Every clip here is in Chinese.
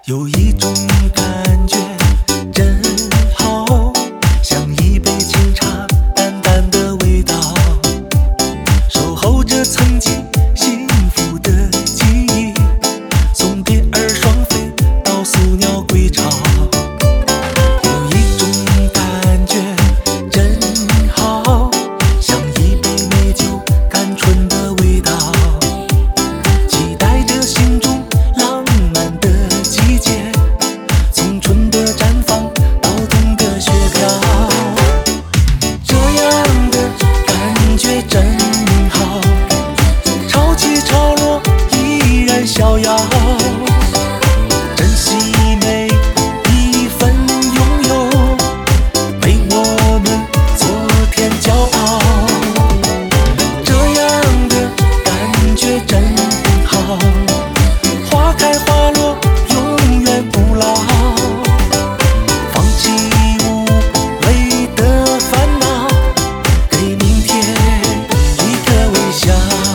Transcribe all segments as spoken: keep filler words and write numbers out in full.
有一种感觉真好，像一杯清茶，淡淡的味道，守候着曾经幸福的记忆，从蝶儿双飞到宿鸟归巢。有一种感觉真好，像一杯美酒，甘醇的味道，期待着心中浪漫的季节，从春的绽放到冬的雪飘，这样的感觉真好，潮起潮落依然逍遥，珍惜每一份拥有，为我们昨天骄傲，这样的感觉真好，花开花落永远不老，放弃无谓的烦恼，给明天一个微笑。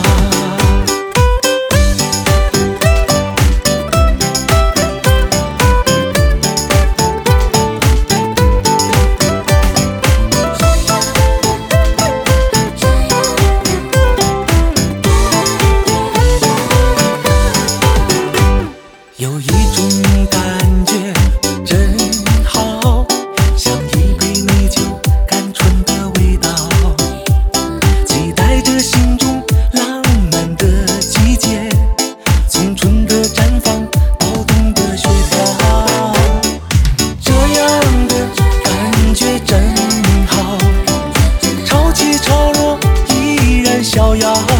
有一种感觉真好，像一杯美酒，甘醇的味道，期待着心中浪漫的季节，从春的绽放到冬的雪飘，这样的感觉真好，潮起潮落依然逍遥。